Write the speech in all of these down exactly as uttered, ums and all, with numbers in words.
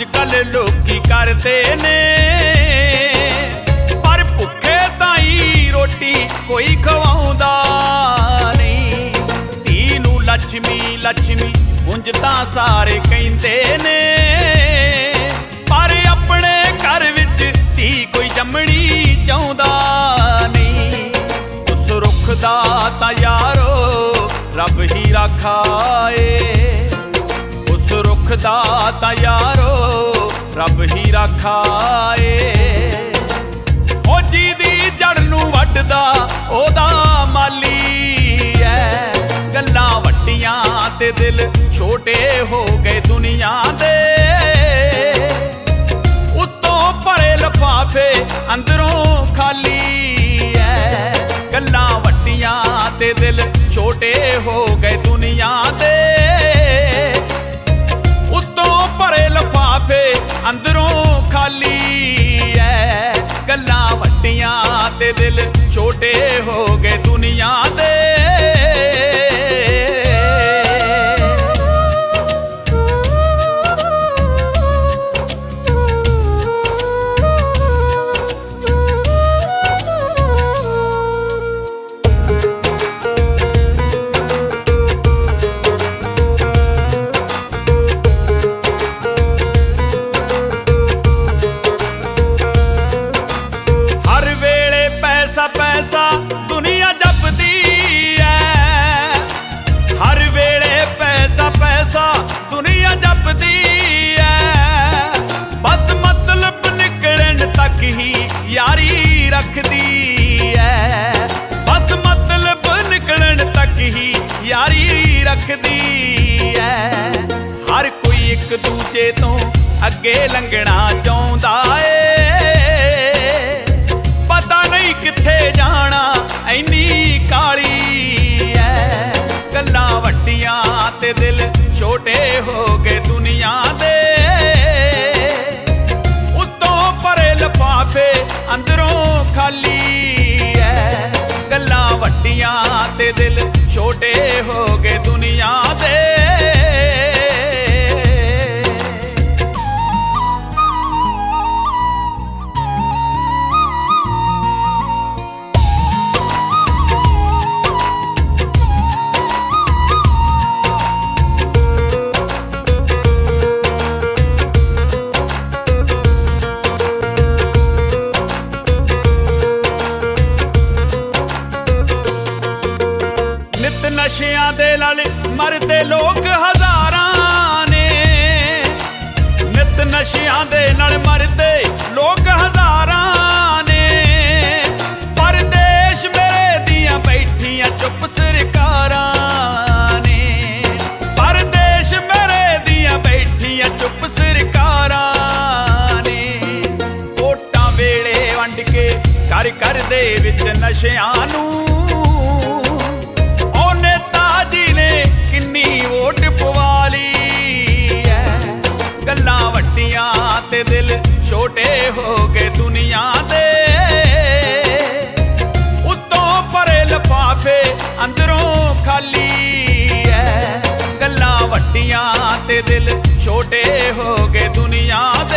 कल लोकी करते ने, पर भुखे ताई रोटी कोई खवाउंदा नहीं। धी नूं लक्ष्मी लक्ष्मी उंज तां सारे कहिंदे ने, पर अपने घर विच धी कोई जम्मणी चाहुंदा नहीं। उस रुख दा तां यारो रब ही राखा ए, उस रुख दा तां यारो रब ही राखा ए। ओ जिहदी जड़ नूं वड्डदा ओहदा माली है। गल्लां वड्डियां ते दिल छोटे हो गए दुनिया दे, उत्तों भरे लफाफे अंदरों खाली है। गल्लां वड्डियां ते दिल छोटे हो गए दुनिया दे, उत्तों भरे लफाफे अंदरों खाली है। गल्लां वड्डियां ते दिल छोटे हो गए दुनिया दे। पैसा दुनिया जपदी है, हर वेले पैसा पैसा दुनिया जपदी है। बस मतलब निकलण तक ही यारी रखदी है, बस मतलब निकलण तक ही यारी रखदी है। हर कोई एक दूजे तो अगे लंघना चाहुंदा है, पता नहीं किथे जाना इन्नी काली है। गल्लां वड्डियां ते दिल छोटे हो गए दुनिया दे, उत्तों भरे लफाफे अंदरों खाली है। गल्लां वड्डियां ते दिल छोटे हो गए दुनिया दे। नशियां दे नाल मरदे लोग हज़ारां ने, नित नशियां दे नाल मरदे लोग हज़ारां ने। परदेश मेरे दियां बैठियां चुप सरकारां ने, परदेश मेरे दियां बैठियां चुप सरकारां ने। वोटां वेले वंड के कर कर दे विच नशियां नूं, किन्नी वोट पवाली है। गल्लां वड्डियां ते दिल छोटे हो गए दुनिया दे, उत्तों भरे लफाफे अंदरों खाली है। गल्लां वड्डियां ते दिल छोटे हो गए दुनिया दे।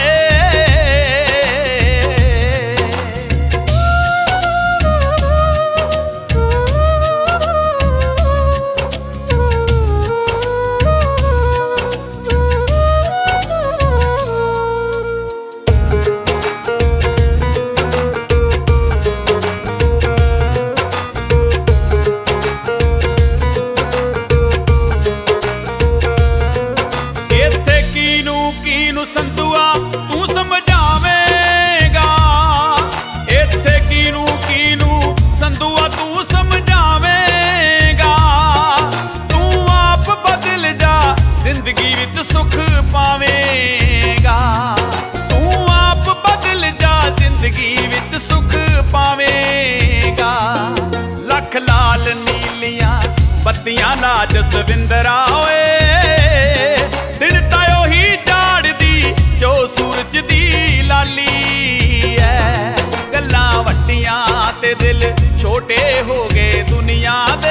संधुआ तू समझावेगा, इत्थे कीनू कीनू संधुआ तू समझावेगा। तू आप बदल जा जिंदगी विच सुख पावेगा, तू आप बदल जा जिंदगी विच सुख पावेगा। लख लाल नीलियां बत्तियां ला जसविंदरा ओए, दिन तायो ही जो सूरज दी लाली है। गल्लां वड्डियां ते दिल छोटे हो गए दुनिया दे,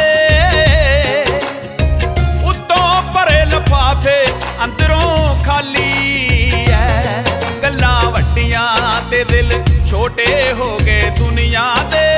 उत्तों भरे लफाफे अंदरों खाली है। ਤੇ ਦਿਲ ਛੋਟੇ ਹੋ ਗਏ ਦੁਨੀਆ ਦੇ।